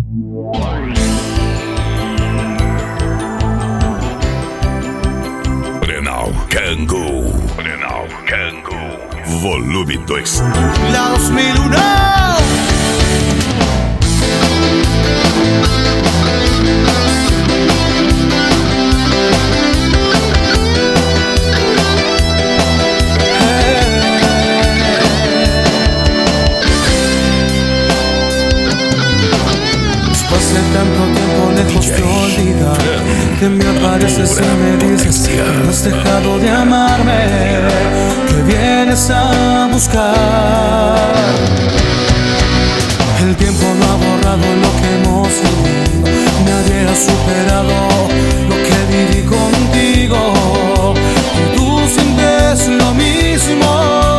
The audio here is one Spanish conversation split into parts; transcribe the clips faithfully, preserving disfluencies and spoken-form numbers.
Renal Kangoo. Renal Kangoo. Volume dois. La dos mil uno. Hace tanto tiempo lejos de olvidar que me apareces y me dices que no has dejado de amarme, que vienes a buscar. El tiempo no ha borrado lo que hemos vivido, nadie ha superado lo que viví contigo, y tú sientes lo mismo.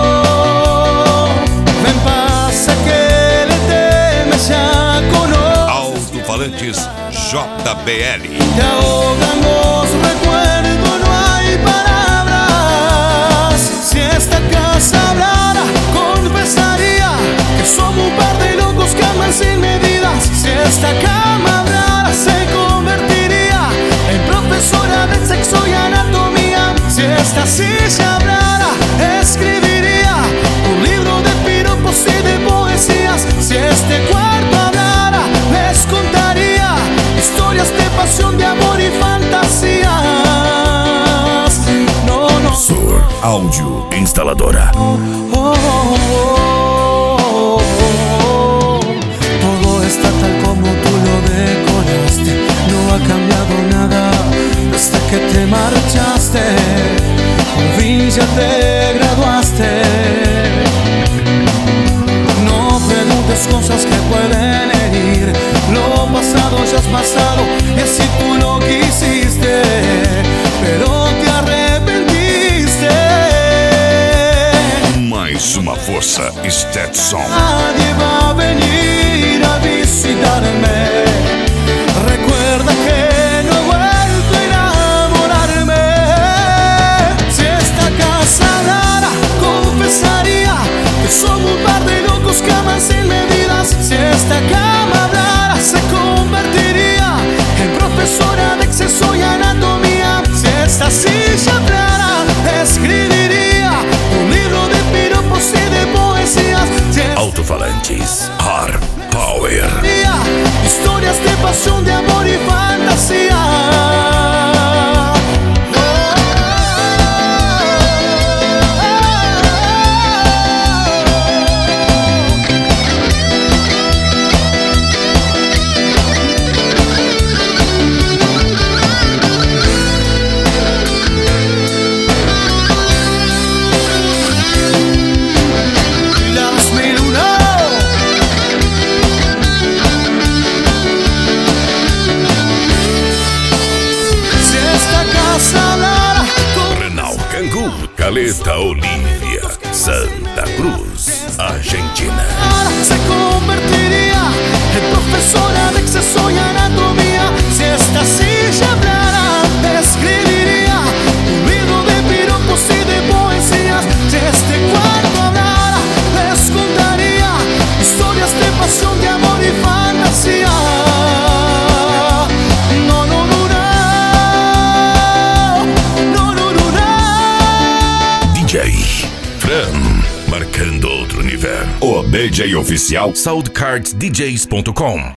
Ven, pasa que le temes ya con Falantes J B L. Te ahogan los recuerdos, no hay palabras. Si esta casa hablara, confesaría que somos un par de locos que aman sin medidas. Si esta cama hablara, se convertiría en profesora de sexo y anatomía. Si esta silla hablara, escribiría un libro de piropos y de poesías. Si este cuarto hablara, les contaría historias de pasión, de amor y fantasías. No, no. Sur Áudio Instaladora. Oh, oh, oh, oh. Todo está tal como tú lo decoraste. No ha cambiado nada desde que te marchaste. Por fin ya te graduaste. No preguntes cosas que pueden herir. Lo pasado ya es pasado, y así tú lo quisiste, pero te arrepentiste. Mais uma força Stetson. Nadie va a venir a visitarme. Recuerda que no he vuelto a enamorarme. Si esta casa hablara, confesaría que somos un par de locos que aman sin medidas. Si esta cama hablara, se convertiría en profesora de exceso y anatomía. Si esta silla hablara, escribiría un libro de piropos y de poesías. Si Alto-falantes Hard Power. historias de pasión, de amor y fantasía. Caleta Olivia, Santa Cruz, Argentina. Se convertiría en profesora de exceso y anatomía. Si esta silla hablara, escribiría un libro de piropos y de poesías. Si este cuarto hablara, les contaría historias de pasión, de amor y fantasía. No, no, no, no, no, no, no, no. D J Fran, marcando outro nível. O B J oficial soundcards d js ponto com.